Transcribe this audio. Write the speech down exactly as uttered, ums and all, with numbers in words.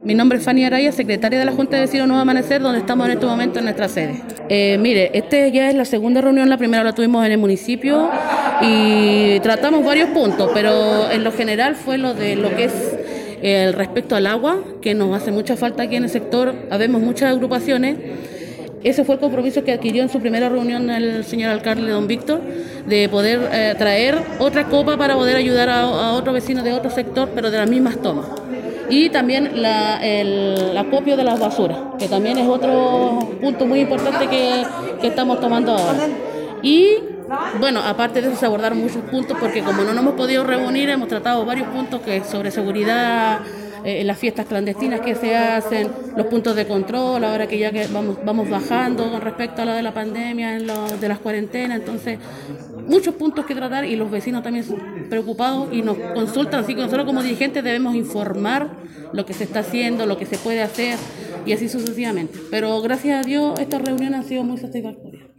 Mi nombre es Fanny Araya, secretaria de la Junta de Vecinos Nuevo Amanecer, donde estamos en este momento en nuestra sede. Eh, mire, este ya es la segunda reunión, la primera la tuvimos en el municipio y tratamos varios puntos, pero en lo general fue lo de lo que es el respecto al agua, que nos hace mucha falta aquí en el sector, habemos muchas agrupaciones. Ese fue el compromiso que adquirió en su primera reunión el señor alcalde don Víctor, de poder eh, traer otra copa para poder ayudar a, a otros vecinos de otro sector, pero de las mismas tomas. Y también la, el acopio de las basuras, que también es otro punto muy importante que, que estamos tomando ahora. Y bueno, aparte de eso se abordaron muchos puntos, porque como no nos hemos podido reunir, hemos tratado varios puntos que sobre seguridad, eh, las fiestas clandestinas que se hacen, los puntos de control, ahora que ya que vamos, vamos bajando con respecto a lo de la pandemia, en lo de las cuarentenas, entonces muchos puntos que tratar y los vecinos también preocupados y nos consultan, así que nosotros como dirigentes debemos informar lo que se está haciendo, lo que se puede hacer y así sucesivamente. Pero gracias a Dios esta reunión ha sido muy satisfactoria.